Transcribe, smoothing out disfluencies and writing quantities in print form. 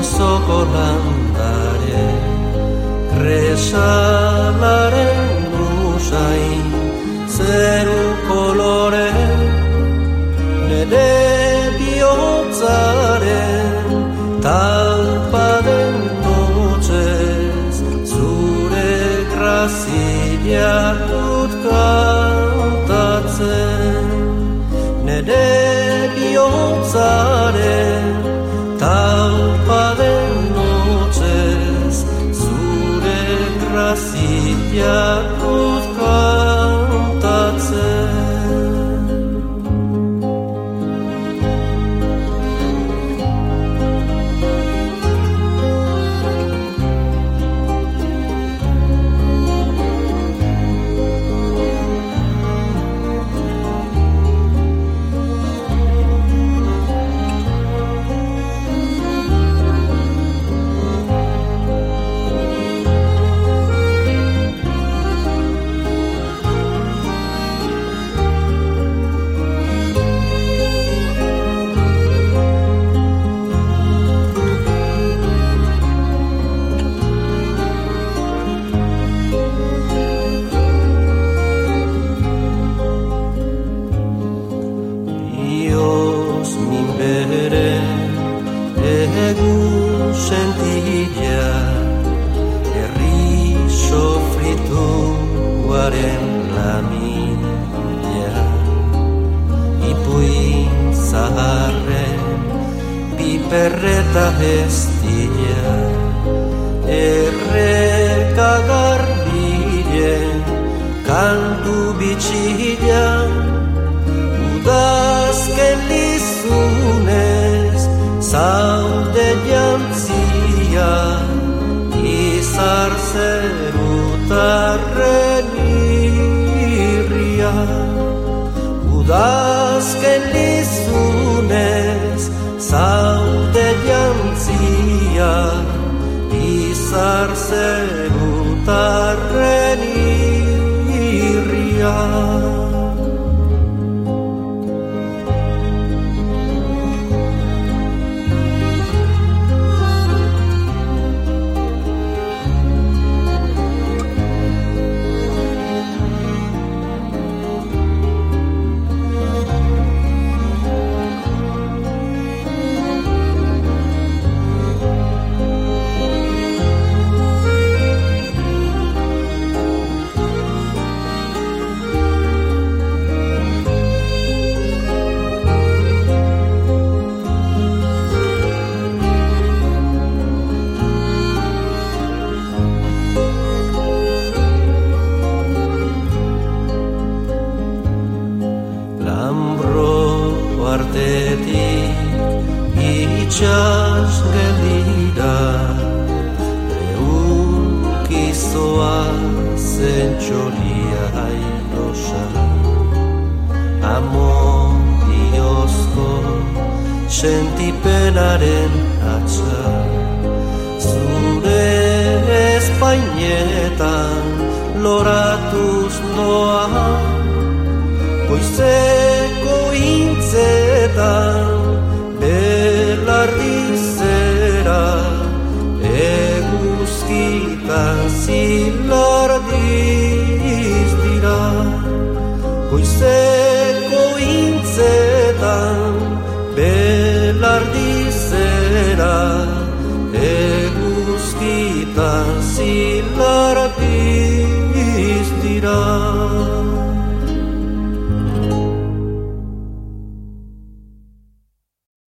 gozoko landare, kresalaren usain, zeru kolore, nire bihotzaren talpaden notxez, zure grazia dut kantatzen, nire bihotzaren talpaden notxez, zure grazia dut kantatzen. Perreta estilla, erreka garbilen, kantu bitxila, udazken lizunez, zaude jantzia, izar zerutarren irria, udazken lizunez, zaude jantzia, izar zerutarren irria. Itxas gelida, eunkizoa zentxoria ailosa, amodiozko sentipenaren atxa, zure espainetan loratuz doa, goizeko intzetan belardizera, eguzkitan zilardiz dira, goizeko intzetan belardizera, eguzkitan zilardiz dira.